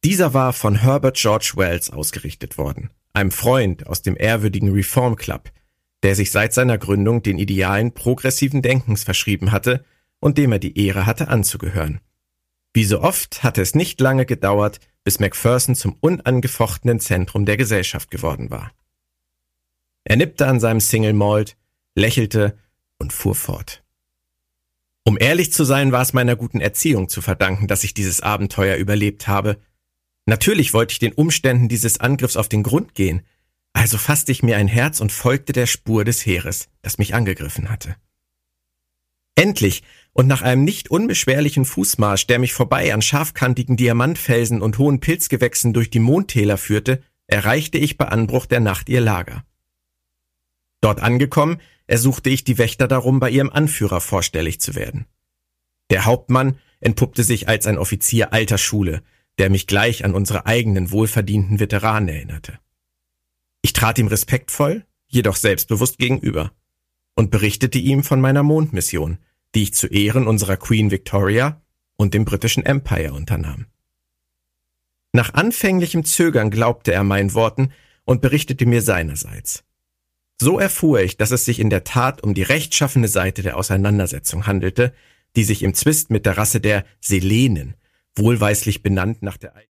Dieser war von Herbert George Wells ausgerichtet worden, einem Freund aus dem ehrwürdigen Reform Club, der sich seit seiner Gründung den Idealen progressiven Denkens verschrieben hatte und dem er die Ehre hatte anzugehören. Wie so oft hatte es nicht lange gedauert, bis Macpherson zum unangefochtenen Zentrum der Gesellschaft geworden war. Er nippte an seinem Single Malt, lächelte und fuhr fort. Um ehrlich zu sein, war es meiner guten Erziehung zu verdanken, dass ich dieses Abenteuer überlebt habe. Natürlich wollte ich den Umständen dieses Angriffs auf den Grund gehen, also fasste ich mir ein Herz und folgte der Spur des Heeres, das mich angegriffen hatte. Endlich, und nach einem nicht unbeschwerlichen Fußmarsch, der mich vorbei an scharfkantigen Diamantfelsen und hohen Pilzgewächsen durch die Mondtäler führte, erreichte ich bei Anbruch der Nacht ihr Lager. Dort angekommen, ersuchte ich die Wächter darum, bei ihrem Anführer vorstellig zu werden. Der Hauptmann entpuppte sich als ein Offizier alter Schule, der mich gleich an unsere eigenen wohlverdienten Veteranen erinnerte. Ich trat ihm respektvoll, jedoch selbstbewusst gegenüber und berichtete ihm von meiner Mondmission, die ich zu Ehren unserer Queen Victoria und dem britischen Empire unternahm. Nach anfänglichem Zögern glaubte er meinen Worten und berichtete mir seinerseits. So erfuhr ich, dass es sich in der Tat um die rechtschaffene Seite der Auseinandersetzung handelte, die sich im Zwist mit der Rasse der Selenen, wohlweislich benannt nach der